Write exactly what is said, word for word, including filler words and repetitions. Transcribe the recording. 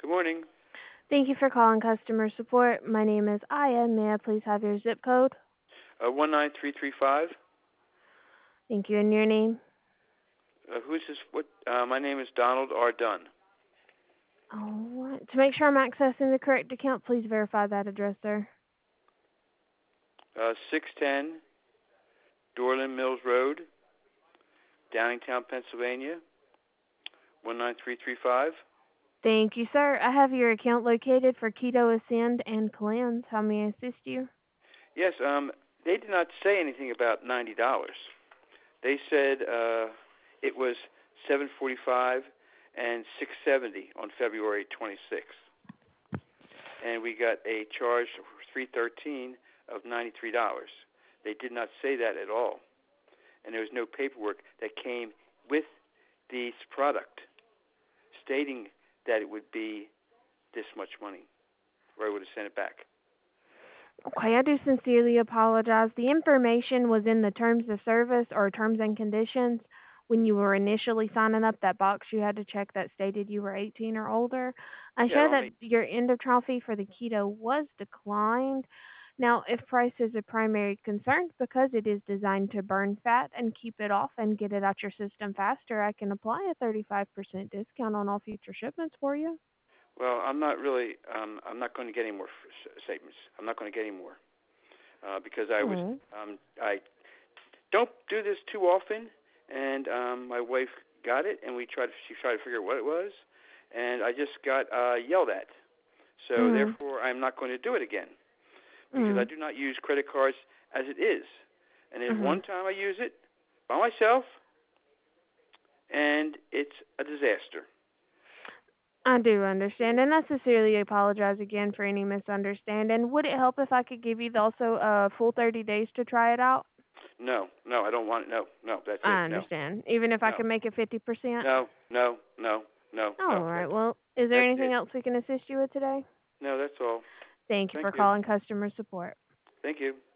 Good morning. Thank you for calling customer support. My name is Aya. May I please have your zip code? Uh, one nine three three five. Thank you, and your name? Uh, who's this? What? Uh, my name is Donald R. Dunn. All right. To make sure I'm accessing the correct account, please verify that address, sir. Uh, six ten Dorland Mills Road, Downingtown, Pennsylvania. One nine three three five. Thank you, sir. I have your account located for Keto Ascend and Cleanse. How may I assist you? Yes. Um, they did not say anything about ninety dollars. They said uh, it was seven forty five and six seventy on February twenty sixth, and we got a charge for three thirteen of ninety three dollars. They did not say that at all, and there was no paperwork that came with this product stating that it would be this much money, or I would have sent it back. Okay, I do sincerely apologize. The information was in the terms of service or terms and conditions. When you were initially signing up, that box you had to check that stated you were eighteen or older. I Yeah, show I'll that make. your end of trial fee for the keto was declined. Now, if price is a primary concern, because it is designed to burn fat and keep it off and get it out your system faster, I can apply a thirty-five percent discount on all future shipments for you. Well, I'm not really. Um, I'm not going to get any more f- statements. I'm not going to get any more uh, because I was. Hmm. Um, I don't do this too often, and um, my wife got it, and we tried. She tried to figure out what it was, and I just got uh, yelled at. So Hmm. therefore, I'm not going to do it again because I Hmm. do not use credit cards as it is. And there's Hmm. one time I use it by myself, and it's a disaster. I do understand, and I sincerely apologize again for any misunderstanding. Would it help if I could give you also a full thirty days to try it out? No, no, I don't want it. No, no, that's it. I No, understand. Even if I no, can make it fifty percent? no, no, no, no, All no. right. That's Well, is there that's anything it. else we can assist you with today? No, that's all. Thank you Thank for you. calling customer support. Thank you.